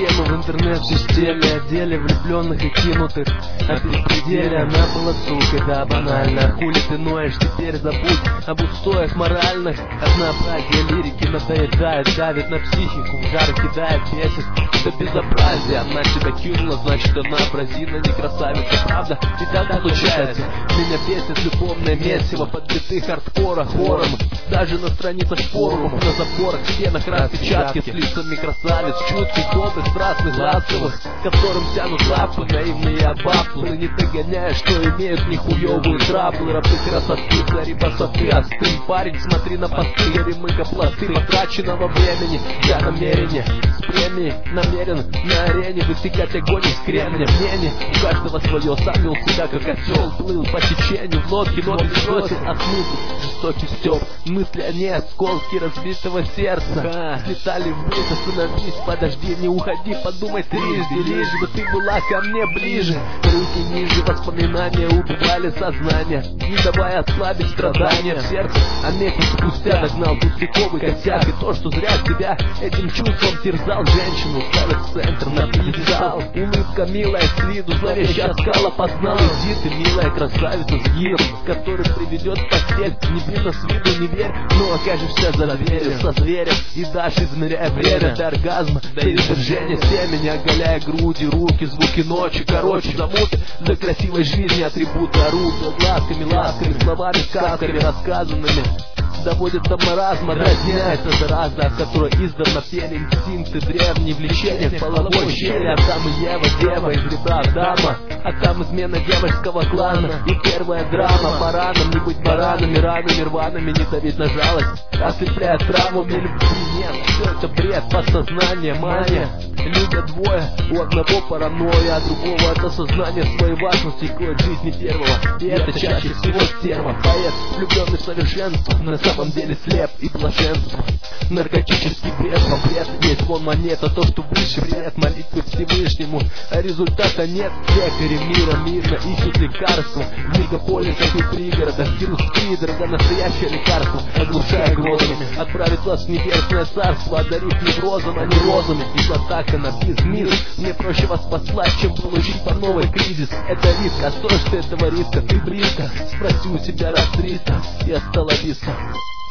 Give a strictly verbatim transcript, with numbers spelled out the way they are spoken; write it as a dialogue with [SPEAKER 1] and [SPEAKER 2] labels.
[SPEAKER 1] схему в интернет-системе, о деле влюбленных и кинутых, о беспределе. Она была сукой, да, банально. Хули ты ноешь, теперь забудь об устоях моральных. Однообразие лирики надоедает, давит на психику, в жар кидает, бесит. Это безобразие, она тебя кинула, значит она бразина, не красавица, правда? И так получается. Меня бесит любовное месиво подбитых хардкора хором. Даже на страницах форумов, на заборах, стенах распечатки с лицами красавиц, чутких, добрых, страстных, ласковых, которым тянут лапы, наивные абаплы, не догоняя, что имеют нихуевые траблы. Рабы красоты, цари босоты, остынь, парень, смотри на посты, ремыка пласты потраченного времени. Я намерение с премией намерен на арене высекать огонь из кремня. Мнение у каждого свое, сам вел себя как осел, плыл по течению в лодке, но без весел, а смысл жестокий стёб, мысли они осколки разбитого сердца. Слетали вниз, остановись, подожди, не уходи, подумай трижды, лишь бы ты была ко мне ближе. Руки ниже, воспоминания убивали сознание, не давая ослабить страдания в сердце. А месяц спустя догнал пустяковый косяк, и то, что зря тебя этим чувством терзал. Женщину ставят в центр, на пьедестал. Улыбка милая с виду, зловещая скала познал. Иди ты, милая красавица с гиром, который приведет в постель. Не видно с виду, не верь, но окажешься за дверью со зверем. И дашь, измеряя время до оргазма, до извержения семени, оголяя груди, руки, звуки ночи. Короче, замуты за красивой жизни атрибуты орудия глазками, ласками, словами, сказками рассказанными доводит до маразма, разняется зараза, от которой издавна пели инстинкты древние, влечения в половой щели. А там и Ева, дева из ребра Адама, а там измена девочского клана и первая драма. Пора нам не быть баранами, ранами, рваными, не давить на жалость, ослепляя травму. Мне любви нет, все это бред, подсознание, мания. Любят двое, у одного паранойя, а другого от осознания своей важности, кое в жизни первого. И это чаще всего стерва, поэт, влюбленный в совершенство, на самом деле слеп и блаженство. Наркотический бред, но бред есть вон монета, то, что выше бред, молитвы Всевышнему, а результата нет. Лекари мира мирно ищут лекарства в мегаполисах и пригородах, кинут придорога настоящее лекарство, оглушая грозами, отправит вас в небесное царство, одарив неврозом, а не розами. И атака на бизнес, мне проще вас послать, чем получить по новой кризис. Это риск, а стоишь ты этого риска, ты близко, спроси у себя раз триста и остановиться.